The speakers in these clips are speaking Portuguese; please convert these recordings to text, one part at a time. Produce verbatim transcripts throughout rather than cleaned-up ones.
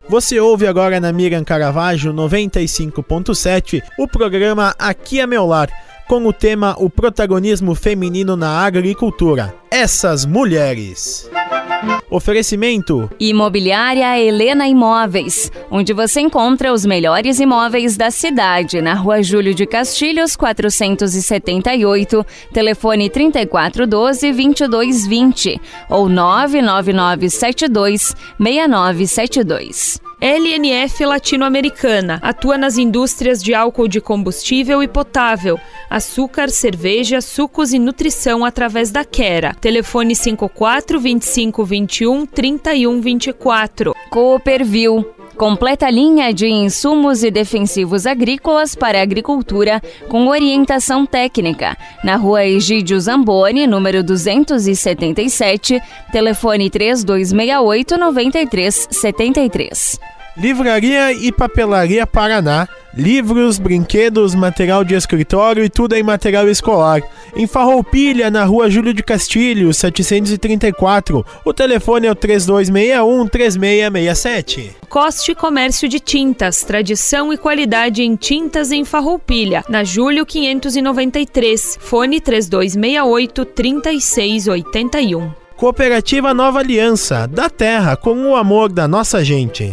Você ouve agora na Miriam Caravaggio noventa e cinco ponto sete o programa Aqui é Meu Lar, com o tema O Protagonismo Feminino na Agricultura. Essas mulheres. Oferecimento Imobiliária Helena Imóveis, onde você encontra os melhores imóveis da cidade, na Rua Júlio de Castilhos, quatrocentos e setenta e oito, telefone trinta e quatro doze, vinte e dois vinte ou nove nove nove sete dois, seis nove sete dois. L N F Latino-Americana atua nas indústrias de álcool de combustível e potável, açúcar, cerveja, sucos e nutrição através da Quera. Telefone cinco quatro, vinte e cinco, vinte e um, trinta e um vinte e quatro. Cooperville. Completa linha de insumos e defensivos agrícolas para a agricultura com orientação técnica. Na Rua Egídio Zamboni, número duzentos e setenta e sete, telefone três dois seis oito, nove três sete três. Livraria e Papelaria Paraná. Livros, brinquedos, material de escritório e tudo em material escolar. Em Farroupilha, na Rua Júlio de Castilhos, setecentos e trinta e quatro. O telefone é o três dois seis um, três seis seis sete. Coste Comércio de Tintas, tradição e qualidade em tintas em Farroupilha, na Júlio quinhentos e noventa e três. Fone três dois seis oito, três seis oito um. Cooperativa Nova Aliança, da terra com o amor da nossa gente.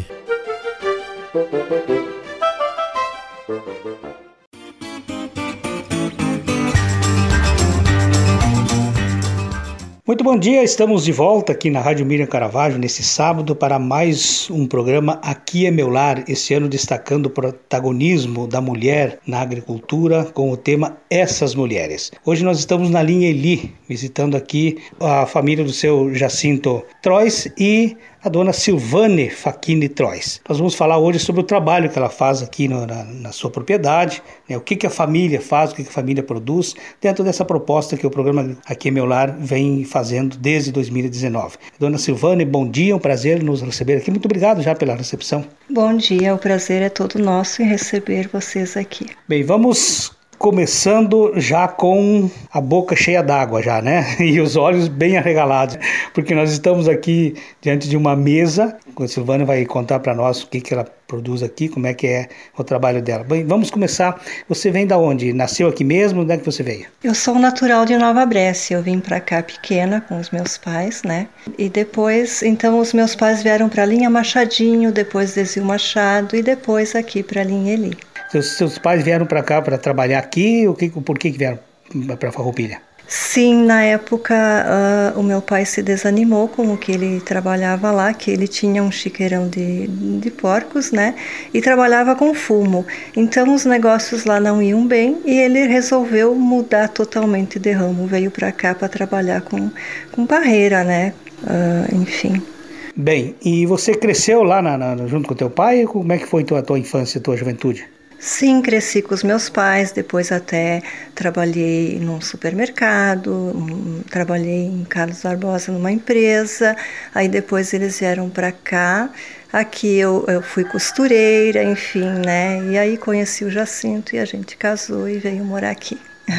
Muito bom dia, estamos de volta aqui na Rádio Miriam Caravaggio nesse sábado para mais um programa Aqui é Meu Lar, esse ano destacando o protagonismo da mulher na agricultura com o tema Essas Mulheres. Hoje nós estamos na linha Eli, visitando aqui a família do seu Jacinto Trois e a dona Silvane Facchini Trois. Nós vamos falar hoje sobre o trabalho que ela faz aqui no, na, na sua propriedade, né? O que, que a família faz, o que, que a família produz, dentro dessa proposta que o programa Aqui é Meu Lar vem fazendo desde dois mil e dezenove. Dona Silvane, bom dia, um prazer nos receber aqui. Muito obrigado já pela recepção. Bom dia, o prazer é todo nosso em receber vocês aqui. Bem, vamos começando já com a boca cheia d'água já, né? E os olhos bem arregalados, porque nós estamos aqui diante de uma mesa. A Silvana vai contar para nós o que, que ela produz aqui, como é que é o trabalho dela. Bem, vamos começar. Você vem da onde? Nasceu aqui mesmo? Onde é que você veio? Eu sou natural de Nova Brécia. Eu vim para cá pequena com os meus pais, né? E depois, então, os meus pais vieram para a linha Machadinho, depois Desil Machado e depois aqui para a linha Eli. Seus, seus pais vieram para cá para trabalhar aqui? O que, por que, que vieram para Farroupilha? Sim, na época uh, o meu pai se desanimou com o que ele trabalhava lá, que ele tinha um chiqueirão de, de porcos, né? E trabalhava com fumo. Então os negócios lá não iam bem e ele resolveu mudar totalmente de ramo. Veio para cá para trabalhar com, com parreira, né? Uh, enfim. Bem, e você cresceu lá na, na, junto com teu pai? Como é que foi a tua, tua infância, a tua juventude? Sim, cresci com os meus pais, depois até trabalhei num supermercado, um, trabalhei em Carlos Barbosa numa empresa, aí depois eles vieram para cá, aqui eu, eu fui costureira, enfim, né, e aí conheci o Jacinto e a gente casou e veio morar aqui.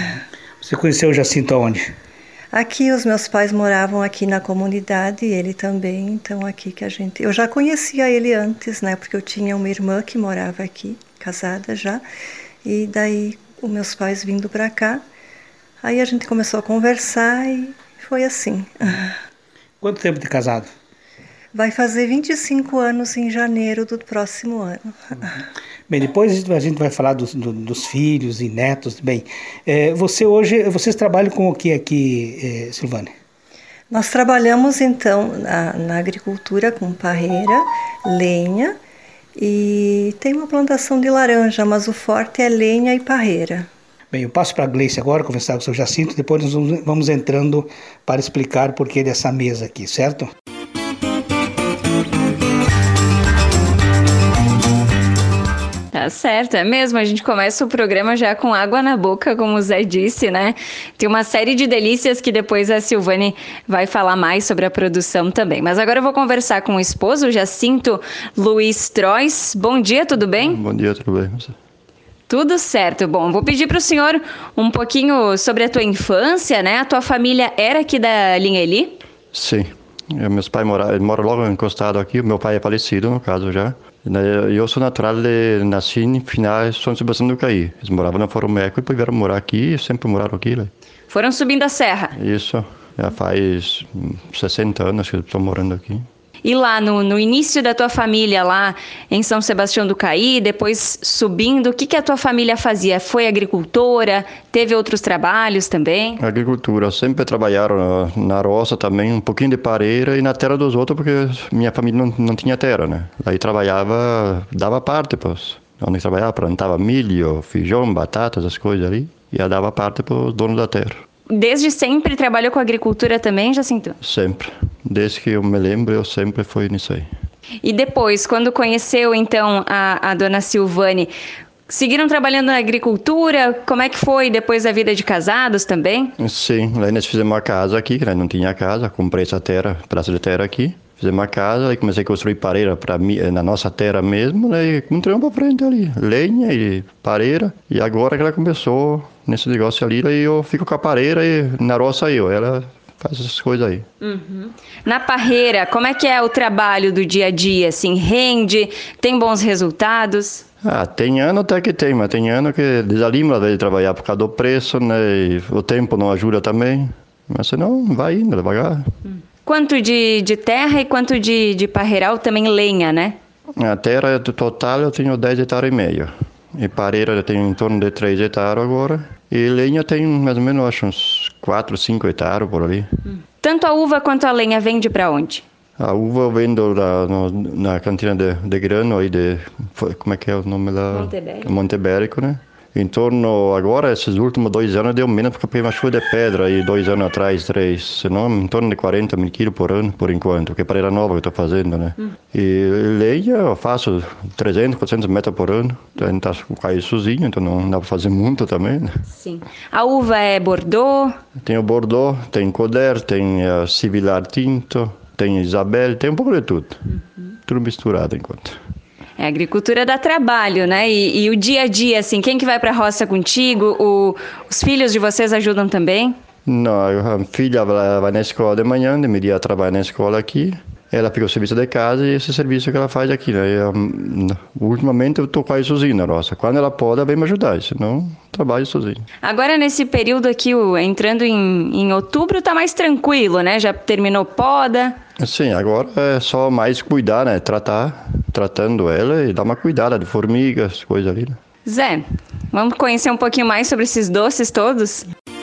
Você conheceu o Jacinto aonde? Aqui os meus pais moravam aqui na comunidade e ele também, então aqui que a gente... Eu já conhecia ele antes, né, porque eu tinha uma irmã que morava aqui, casada já, e daí os meus pais vindo para cá, aí a gente começou a conversar e foi assim. Quanto tempo de casado? Vai fazer vinte e cinco anos em janeiro do próximo ano. Bem, depois a gente vai falar dos, do, dos filhos e netos. Bem, é, você hoje, vocês trabalham com o que aqui, é, Silvane? Nós trabalhamos então na, na agricultura com parreira, lenha, e tem uma plantação de laranja, mas o forte é lenha e parreira. Bem, eu passo para a Gleice agora, conversar com o seu Jacinto, depois nós vamos, vamos entrando para explicar o porquê dessa mesa aqui, certo? Tá certo, é mesmo, a gente começa o programa já com água na boca, como o Zé disse, né? Tem uma série de delícias que depois a Silvane vai falar mais sobre a produção também. Mas agora eu vou conversar com o esposo, o Jacinto Luiz Trois. Bom dia, tudo bem? Bom dia, tudo bem? Tudo certo. Bom, vou pedir para o senhor um pouquinho sobre a tua infância, né? A tua família era aqui da linha Eli? Sim, Meus pais moram, moram logo encostado aqui, meu pai é falecido, no caso, já. Eu sou natural de, nasci em finais de São Sebastião do Caí. Eles moravam na Foromeco e depois vieram morar aqui, sempre moraram aqui. Né? Foram subindo a serra? Isso, já faz sessenta anos que eu estou morando aqui. E lá no, no início da tua família, lá em São Sebastião do Caí, depois subindo, o que, que a tua família fazia? Foi agricultora? Teve outros trabalhos também? Agricultura, sempre trabalharam na, na roça também, um pouquinho de pareira e na terra dos outros, porque minha família não, não tinha terra, né? Aí trabalhava, dava parte, pois. Onde trabalhava, plantava milho, feijão, batatas, as coisas ali, e ia dava parte para os donos da terra. Desde sempre trabalhou com agricultura também, Jacinto? Sempre. Desde que eu me lembro, eu sempre fui nisso aí. E depois, quando conheceu, então, a, a dona Silvane, seguiram trabalhando na agricultura? Como é que foi depois da vida de casados também? Sim, lá nós fizemos uma casa aqui, que nós não tinha casa, comprei essa terra, pedaço de terra aqui. Fizemos uma casa e comecei a construir pareira pra mim, na nossa terra mesmo, né? E entramos para frente ali, lenha e pareira. E agora que ela começou nesse negócio ali, aí eu fico com a pareira e na roça eu, ela faz essas coisas aí. Uhum. Na parreira, como é que é o trabalho do dia a dia? Assim, rende? Tem bons resultados? Ah, tem ano até que tem, mas tem ano que desanima de trabalhar por causa do preço, né? E o tempo não ajuda também. Mas senão vai indo devagar. Uhum. Quanto de, de terra e quanto de, de parreiral, também lenha, né? A terra total eu tenho dez hectares e meio. E pareira eu tenho em torno de três hectares agora. E lenha tem mais ou menos, acho, uns quatro, cinco hectares por ali. Hum. Tanto a uva quanto a lenha vende para onde? A uva eu vendo na, no, na cantina de, de grano aí de... Como é que é o nome lá? Montebérico. Montebérico, né? Em torno, agora, esses últimos dois anos, deu menos porque peguei uma chuva de pedra aí, dois anos atrás, três. Senão, em torno de quarenta mil quilos por ano, por enquanto, porque é pareira nova que eu estou fazendo, né? Hum. E lenha eu faço trezentos, quatrocentos metros por ano. Então, está com caio sozinho, então não dá para fazer muito também, né? Sim. A uva é Bordeaux? Tem o Bordeaux, tem Coder, tem a Civilar Tinto, tem Isabel, tem um pouco de tudo. Uhum. Tudo misturado enquanto. É, a agricultura dá trabalho, né? E, e o dia a dia, assim, quem que vai para a roça contigo? O, os filhos de vocês ajudam também? Não, a filha vai, vai na escola de manhã, de meio-dia trabalha na escola aqui. Ela fica o serviço de casa e esse serviço que ela faz aqui, né? Eu, ultimamente eu estou quase sozinho na roça. Quando ela pode, ela vem me ajudar, senão trabalho sozinho. Agora, nesse período aqui, entrando em, em outubro, tá mais tranquilo, né? Já terminou poda? Sim, agora é só mais cuidar, né? Tratar, tratando ela e dar uma cuidada de formigas, coisas ali, né? Zé, vamos conhecer um pouquinho mais sobre esses doces todos?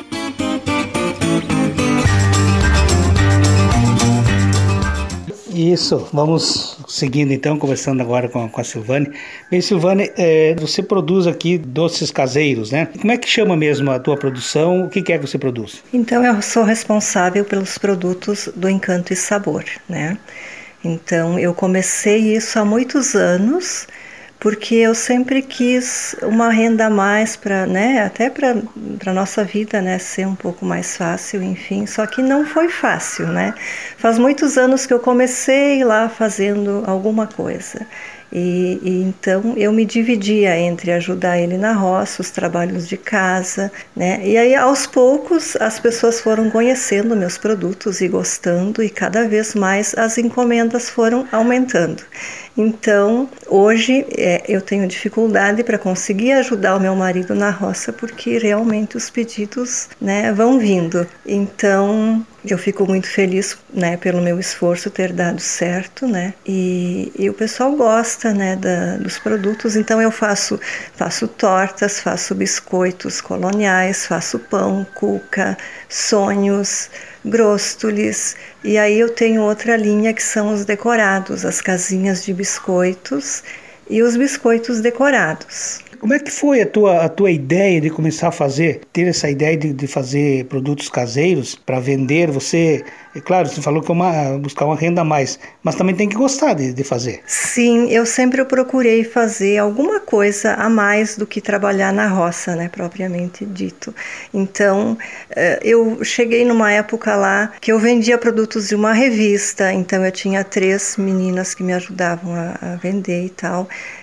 Isso, vamos seguindo então, conversando agora com a, com a Silvane. Bem, Silvane, é, você produz aqui doces caseiros, né? Como é que chama mesmo a tua produção? O que, que é que você produz? Então, eu sou responsável pelos produtos do Encanto e Sabor, né? Então, eu comecei isso há muitos anos, porque eu sempre quis uma renda a mais para, né, até para para nossa vida, né, ser um pouco mais fácil, enfim, só que não foi fácil, né? Faz muitos anos que eu comecei lá fazendo alguma coisa. E, e então eu me dividia entre ajudar ele na roça, os trabalhos de casa, né? E aí aos poucos as pessoas foram conhecendo meus produtos e gostando, e cada vez mais as encomendas foram aumentando. Então, hoje é, eu tenho dificuldade para conseguir ajudar o meu marido na roça, porque realmente os pedidos, né, vão vindo. Então, eu fico muito feliz, né, pelo meu esforço ter dado certo, né, e, e o pessoal gosta, né, da, dos produtos. Então, eu faço, faço tortas, faço biscoitos coloniais, faço pão, cuca, sonhos, grosstules, e aí eu tenho outra linha que são os decorados, as casinhas de biscoitos e os biscoitos decorados. Como é que foi a tua, a tua ideia de começar a fazer, ter essa ideia de, de fazer produtos caseiros para vender? Você, é claro, você falou que é uma, buscar uma renda a mais, mas também tem que gostar de, de fazer. Sim, eu sempre procurei fazer alguma coisa a mais do que trabalhar na roça, né, propriamente dito. Então, eu cheguei numa época lá que eu vendia produtos de uma revista, então eu tinha três meninas que me ajudavam a, a vender e tal.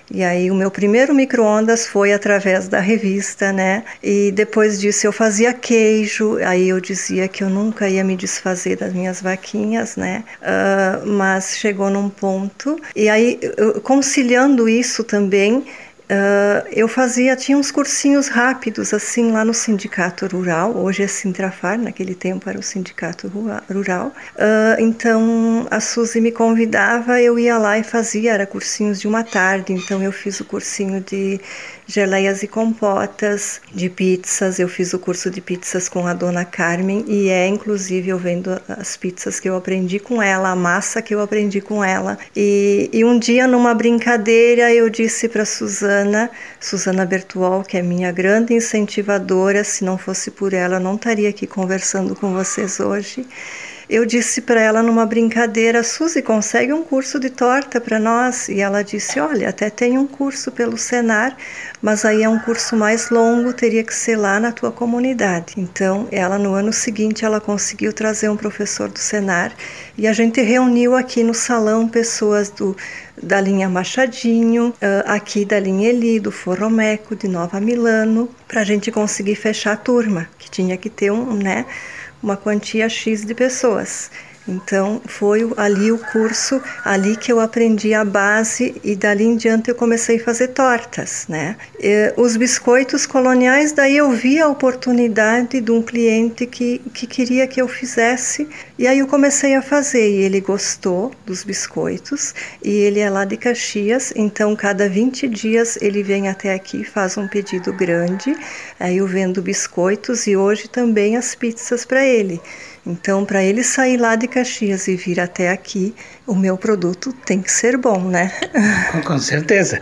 E aí o meu primeiro micro-ondas foi através da revista, né? E depois disso eu fazia queijo, aí eu dizia que eu nunca ia me desfazer das minhas vaquinhas, né? Uh, mas chegou num ponto, e aí eu, conciliando isso também, Uh, eu fazia, tinha uns cursinhos rápidos assim lá no Sindicato Rural, hoje é Sintrafar, naquele tempo era o Sindicato Rural, uh, então a Suzy me convidava, eu ia lá e fazia, era cursinhos de uma tarde, então eu fiz o cursinho de geleias e compotas, de pizzas, eu fiz o curso de pizzas com a dona Carmen, e é inclusive eu vendo as pizzas que eu aprendi com ela, a massa que eu aprendi com ela, e, e um dia numa brincadeira eu disse para Suzana, Suzana Bertuol, que é minha grande incentivadora, se não fosse por ela eu não estaria aqui conversando com vocês hoje. Eu disse para ela numa brincadeira, Suzy, consegue um curso de torta para nós? E ela disse, olha, até tem um curso pelo Senar, mas aí é um curso mais longo, teria que ser lá na tua comunidade. Então, ela no ano seguinte, ela conseguiu trazer um professor do Senar, e a gente reuniu aqui no salão pessoas do, da linha Machadinho, aqui da linha Eli, do Forromeco, de Nova Milano, para a gente conseguir fechar a turma, que tinha que ter um, né, uma quantia X de pessoas. Então foi ali o curso, ali que eu aprendi a base, e dali em diante eu comecei a fazer tortas, né? E os biscoitos coloniais, daí eu vi a oportunidade de um cliente que, que queria que eu fizesse, e aí eu comecei a fazer, e ele gostou dos biscoitos, e ele é lá de Caxias, então cada vinte dias ele vem até aqui, faz um pedido grande, aí eu vendo biscoitos e hoje também as pizzas para ele. Então, para ele sair lá de Caxias e vir até aqui, o meu produto tem que ser bom, né? Com certeza.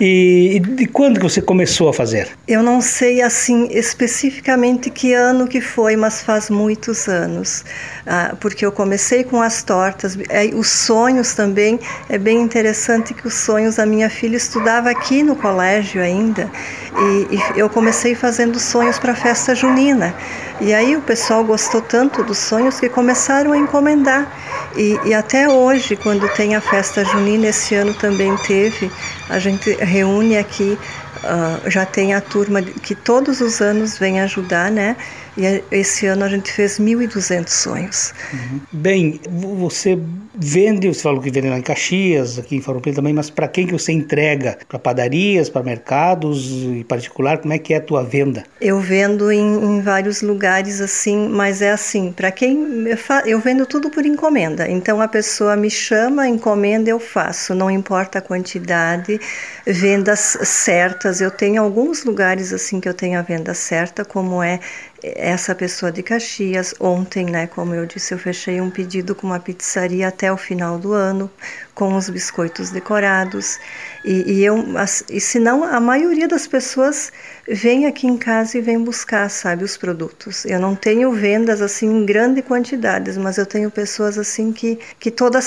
E, e de quando que você começou a fazer? Eu não sei, assim, especificamente que ano que foi, mas faz muitos anos. Ah, porque eu comecei com as tortas, é, os sonhos também, é bem interessante que os sonhos, a minha filha estudava aqui no colégio ainda, e, e eu comecei fazendo sonhos para a festa junina. E aí o pessoal gostou tanto dos sonhos que começaram a encomendar. E, e até hoje, quando tem a festa junina, esse ano também teve, a gente reúne aqui, uh, já tem a turma que todos os anos vem ajudar, né? E esse ano a gente fez mil e duzentos sonhos. Uhum. Bem, você vende, você falou que vende lá em Caxias, aqui em Farroupilha também, mas para quem que você entrega? Para padarias, para mercados em particular? Como é que é a tua venda? Eu vendo em, em vários lugares assim, mas é assim, para quem eu, fa- eu vendo tudo por encomenda. Então a pessoa me chama, encomenda, eu faço, não importa a quantidade, vendas certas. Eu tenho alguns lugares assim que eu tenho a venda certa, como é essa pessoa de Caxias. Ontem, né, como eu disse, eu fechei um pedido com uma pizzaria até o final do ano, com os biscoitos decorados, e, e eu, e senão a maioria das pessoas vem aqui em casa e vem buscar, sabe, os produtos. Eu não tenho vendas assim em grande quantidades, mas eu tenho pessoas assim que, que toda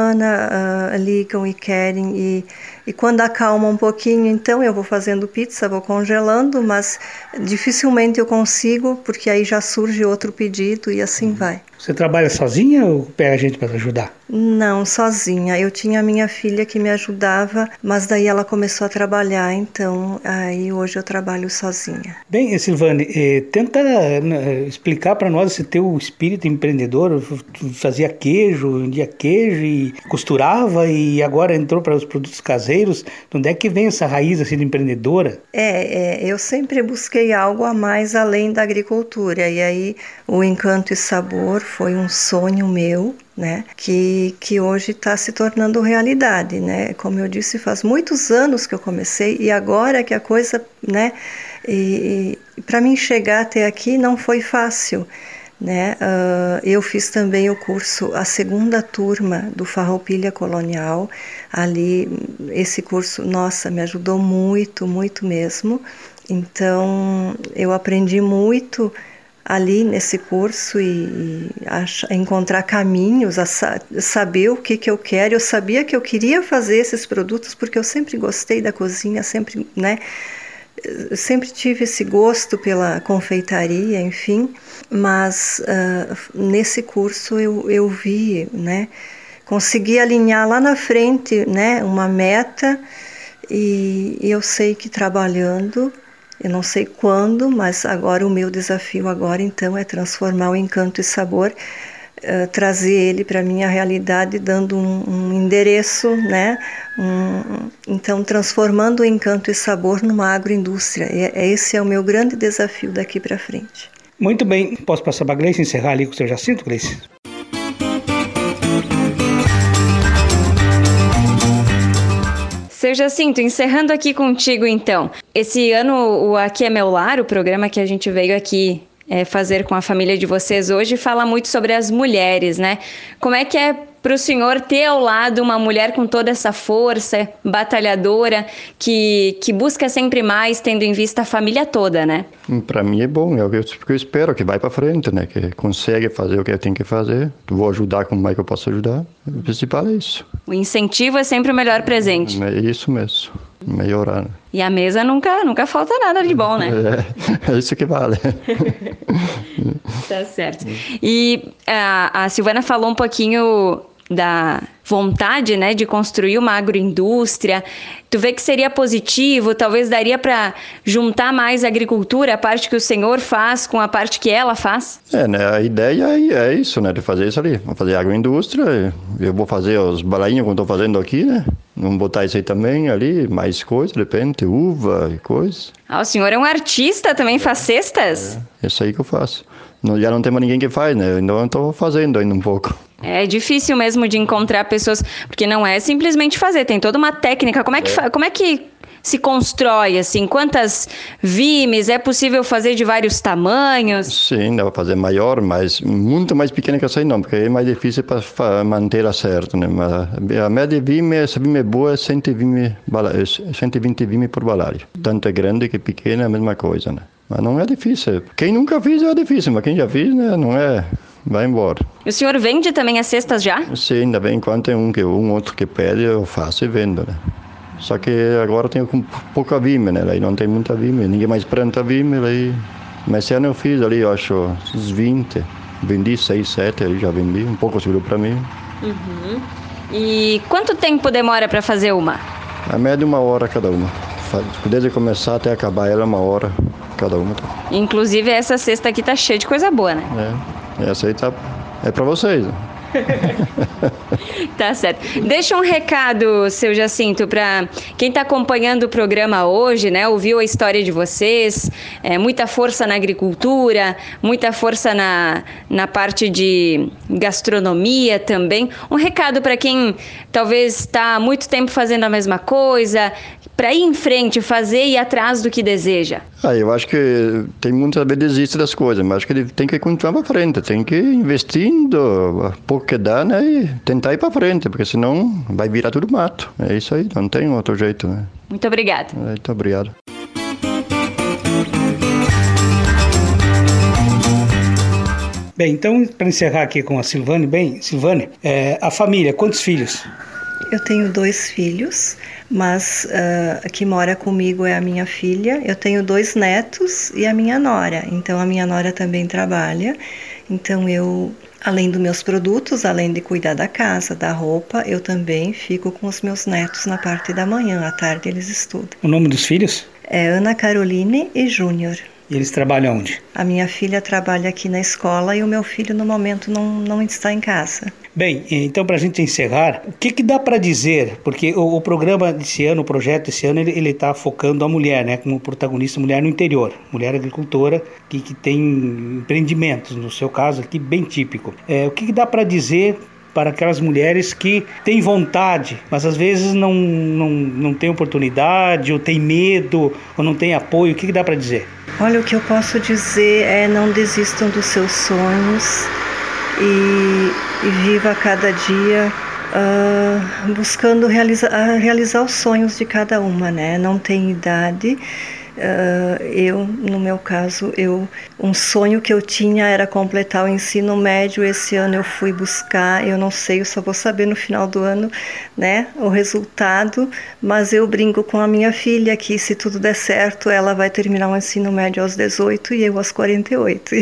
semana uh, ligam e querem, e, e quando acalma um pouquinho, então eu vou fazendo pizza, vou congelando, mas dificilmente eu consigo, porque aí já surge outro pedido e assim vai. Você trabalha sozinha ou pega gente para ajudar? Não, sozinha. Eu tinha a minha filha que me ajudava, mas daí ela começou a trabalhar, então aí hoje eu trabalho sozinha. Bem, Silvane, eh, tenta eh, explicar para nós esse teu espírito empreendedor. Tu fazia queijo, vendia queijo e costurava, e agora entrou para os produtos caseiros. De onde é que vem essa raiz assim, de empreendedora? É, é, eu sempre busquei algo a mais além da agricultura, e aí o Encanto e Sabor foi um sonho meu, né, que, que hoje está se tornando realidade, né? Como eu disse, faz muitos anos que eu comecei, e agora que a coisa, né, e, e para mim chegar até aqui não foi fácil, né? Uh, eu fiz também o curso, a segunda turma do Farroupilha Colonial, ali, esse curso, nossa, me ajudou muito, muito mesmo. Então, eu aprendi muito ali nesse curso, e, e achar, encontrar caminhos, a sa- saber o que, que eu quero. Eu sabia que eu queria fazer esses produtos porque eu sempre gostei da cozinha, sempre, né, eu sempre tive esse gosto pela confeitaria, enfim, mas uh, nesse curso eu, eu vi, né, consegui alinhar lá na frente, né, uma meta, E, e eu sei que trabalhando, eu não sei quando, mas agora o meu desafio agora então é transformar o encanto e sabor, uh, trazer ele para a minha realidade, dando um, um endereço, né? Um, então transformando o encanto e sabor numa agroindústria. E, esse é o meu grande desafio daqui para frente. Muito bem, posso passar para a Gleice encerrar ali com o seu Jacinto, Gleice? Seu Jacinto, encerrando aqui contigo então. Esse ano o Aqui é Meu Lar, o programa que a gente veio aqui é, fazer com a família de vocês hoje, fala muito sobre as mulheres, né? Como é que é para o senhor ter ao lado uma mulher com toda essa força, batalhadora, que, que busca sempre mais, tendo em vista a família toda, né? Para mim é bom, é o que eu, que eu espero, que vai para frente, né? Que consegue fazer o que eu tenho que fazer. Vou ajudar como é que eu posso ajudar. O principal é isso. O incentivo é sempre o melhor presente. É isso mesmo, melhorar. Né? E a mesa nunca, nunca falta nada de bom, né? É, é isso que vale. Tá certo. E a, a Silvana falou um pouquinho da vontade, né, de construir uma agroindústria. Tu vê que seria positivo, talvez daria para juntar mais a agricultura, a parte que o senhor faz com a parte que ela faz? É, né, a ideia é isso, né, de fazer isso ali, vou fazer agroindústria, eu vou fazer os balainhos que eu estou fazendo aqui, né, vamos botar isso aí também ali, mais coisas, de repente, uva e coisas. Ah, o senhor é um artista, também faz cestas? É, isso aí que eu faço. Não, já não tem mais ninguém que faz, né, então eu estou fazendo ainda um pouco. É difícil mesmo de encontrar pessoas, porque não é simplesmente fazer, tem toda uma técnica. Como é que, é. Como é que se constrói, assim? Quantas vimes? É possível fazer de vários tamanhos? Sim, dá para fazer maior, mas muito mais pequena que essa aí não, porque é mais difícil para manter certo, né? Mas a média vime, essa vime boa é cento e vinte vime por balário. Tanto é grande que pequena é a mesma coisa, né? Mas não é difícil. Quem nunca fez é difícil, mas quem já fez, né, não é... Vai embora. O senhor vende também as cestas já? Sim, ainda bem, enquanto tem um, que, um outro que pede, eu faço e vendo, né? Só que agora tenho pouca vime, né? Aí não tem muita vime, ninguém mais planta vime, aí... Mas esse ano eu fiz ali, eu acho, uns vinte. Vendi seis, sete, ali já vendi, um pouco seguro para mim. Uhum. E quanto tempo demora para fazer uma? A média uma hora cada uma. Desde começar até acabar ela, uma hora cada uma. Inclusive essa cesta aqui tá cheia de coisa boa, né? É. Essa aí tá, é para vocês. Tá certo. Deixa um recado, seu Jacinto, para quem está acompanhando o programa hoje, né? Ouviu a história de vocês, é, muita força na agricultura, muita força na, na parte de gastronomia também. Um recado para quem talvez está há muito tempo fazendo a mesma coisa, para ir em frente, fazer e ir atrás do que deseja. Ah, eu acho que tem muitas vezes desiste das coisas, mas acho que ele tem que continuar para frente, tem que ir investindo pouco que dá, né, e tentar ir para frente, porque senão vai virar tudo mato. É isso aí, não tem outro jeito, né? Muito obrigada. Muito obrigado. Bem, então, para encerrar aqui com a Silvane, bem, Silvane, é, a família, quantos filhos? Eu tenho dois filhos, mas uh, que mora comigo é a minha filha. Eu tenho dois netos e a minha nora. Então, a minha nora também trabalha. Então, eu, além dos meus produtos, além de cuidar da casa, da roupa, eu também fico com os meus netos na parte da manhã. À tarde, eles estudam. O nome dos filhos? É Ana Caroline e Júnior. E eles trabalham onde? A minha filha trabalha aqui na escola e o meu filho, no momento, não, não está em casa. Bem, então para a gente encerrar, o que, que dá para dizer? Porque o, o programa desse ano, o projeto desse ano, ele está focando a mulher, né, como protagonista, mulher no interior, mulher agricultora que, que tem empreendimentos, no seu caso aqui, bem típico. É, o que, que dá para dizer para aquelas mulheres que têm vontade, mas às vezes não, não, não têm oportunidade, ou têm medo, ou não têm apoio? O que, que dá para dizer? Olha, o que eu posso dizer é não desistam dos seus sonhos e, e viva a cada dia uh, buscando realiza, uh, realizar os sonhos de cada uma, né? Não tem idade, Uh, eu, no meu caso, eu, um sonho que eu tinha era completar o ensino médio. Esse ano eu fui buscar, eu não sei, eu só vou saber no final do ano, né, o resultado, mas eu brinco com a minha filha que se tudo der certo, ela vai terminar o ensino médio aos dezoito e eu aos quarenta e oito.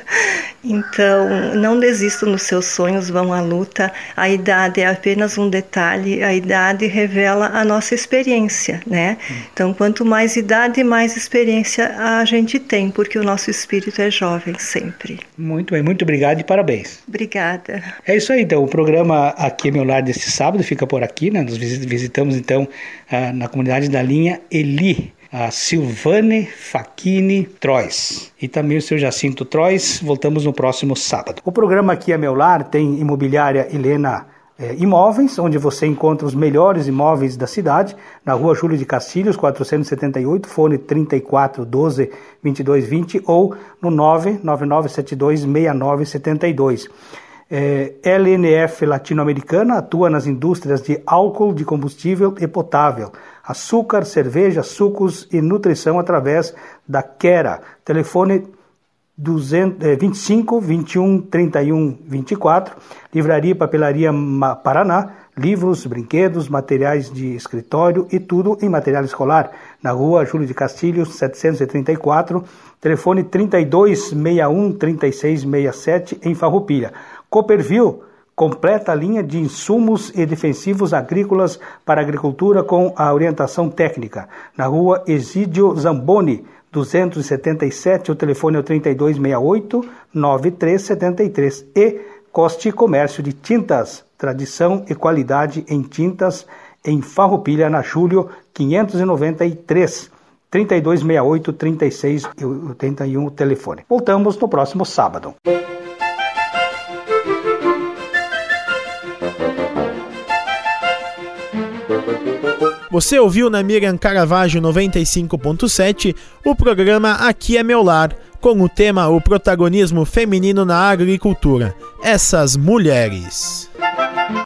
Então, não desista nos seus sonhos, vão à luta. A idade é apenas um detalhe, a idade revela a nossa experiência, né? Então, quanto mais idade, mais experiência a gente tem, porque o nosso espírito é jovem sempre. Muito bem, muito obrigado e parabéns. Obrigada. É isso aí, então, o programa Aqui é Meu Lar desse sábado fica por aqui, né? Nós visitamos, então, na comunidade da linha Eli, a Silvane Facchini Trois e também o seu Jacinto Trois. Voltamos no próximo sábado. O programa Aqui é Meu Lar tem imobiliária Helena é, Imóveis, onde você encontra os melhores imóveis da cidade, na rua Júlio de Castilhos, quatrocentos e setenta e oito, fone trinta e quatro, doze, vinte e dois vinte ou no nove nove nove sete dois, seis nove sete dois. É, L N F Latino-Americana atua nas indústrias de álcool, de combustível e potável, açúcar, cerveja, sucos e nutrição através da Quera. Telefone vinte e cinco, vinte e um, trinta e um, vinte e quatro. Livraria e Papelaria Paraná, livros, brinquedos, materiais de escritório e tudo em material escolar. Na rua Júlio de Castilhos, setecentos e trinta e quatro. Telefone trinta e dois, sessenta e um, trinta e seis, sessenta e sete em Farroupilha. Cooperville, completa a linha de insumos e defensivos agrícolas para a agricultura com a orientação técnica. Na rua Exídio Zamboni, duzentos e setenta e sete, o telefone é o trinta e dois, sessenta e oito, noventa e três setenta e três. E Coste Comércio de Tintas, tradição e qualidade em tintas em Farroupilha, na Júlio quinhentos e noventa e três. trinta e dois, sessenta e oito, trinta e seis, oitenta e um o telefone. Voltamos no próximo sábado. Você ouviu na Miriam Caravaggio noventa e cinco ponto sete o programa Aqui é Meu Lar, com o tema O Protagonismo Feminino na Agricultura. Essas mulheres.